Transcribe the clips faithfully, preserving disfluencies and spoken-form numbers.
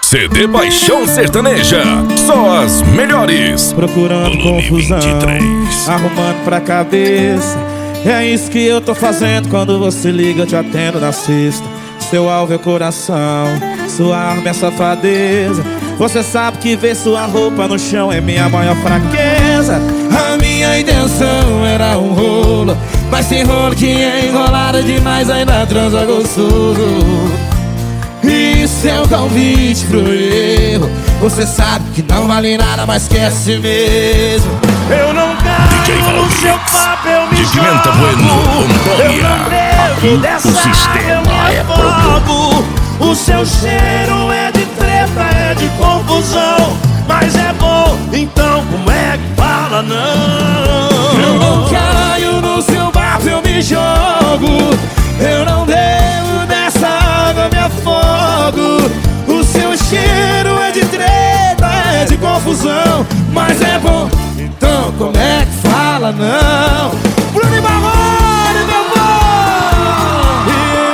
C D Paixão Sertaneja, só as melhores. Procurando Volume confusão, vinte e três. arrumando pra cabeça. É isso que eu tô fazendo. Quando você liga eu te atendo na sexta. Seu alvo é o coração, sua arma é safadeza. Você sabe que ver sua roupa no chão é minha maior fraqueza. A minha intenção era um rolo, mas tem rolo que é enrolado demais, ainda transa gostoso. Isso é um convite pro erro. Você sabe que não vale nada, mas quer assim mesmo. Eu não caio no seu papo, eu me De Pimenta Bueno, Antônia. Aqui o sistema é fogo. O seu cheiro é de treta, é de confusão, mas é bom, então como é que fala não? Eu não caio no seu papo, eu me jogo. Eu não devo dessa água, me afogo. O seu cheiro é de treta, é de confusão, mas é bom, então como é que fala não? Bruno Marrone, meu povo!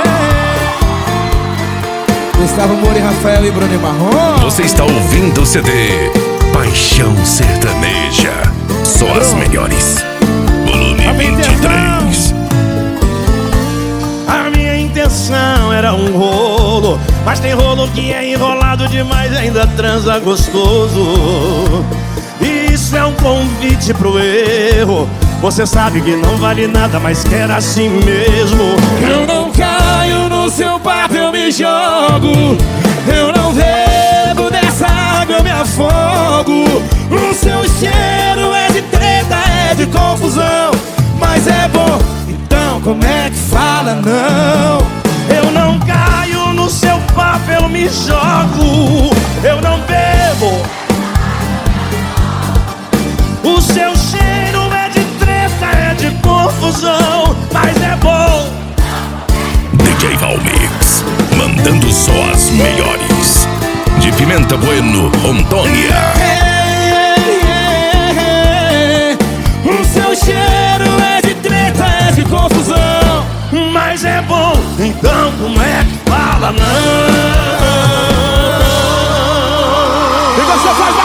Yeah. Gustavo Moura e Rafael e Bruno Marrone. Você está ouvindo o C D Paixão Sertaneja, só as melhores. Volume vinte e três. A minha intenção era um rolo, mas tem rolo que é enrolado demais, ainda transa gostoso. Isso é um convite pro erro. Você sabe que não vale nada, mas quer assim mesmo. Eu não caio no seu papo, eu me jogo. Eu não bebo dessa água, eu me afogo. O seu cheiro é de treta, é de confusão, mas é bom, então como é que fala não? Eu não caio no seu papo, eu me jogo. Eu não bebo. O seu cheiro é de treta, é de confusão, mas é bom. D J Valmix, mandando só as melhores. De Pimenta Bueno, Antônia. O seu cheiro é de treta, é de confusão, mas é bom, então como é que fala não? E você faz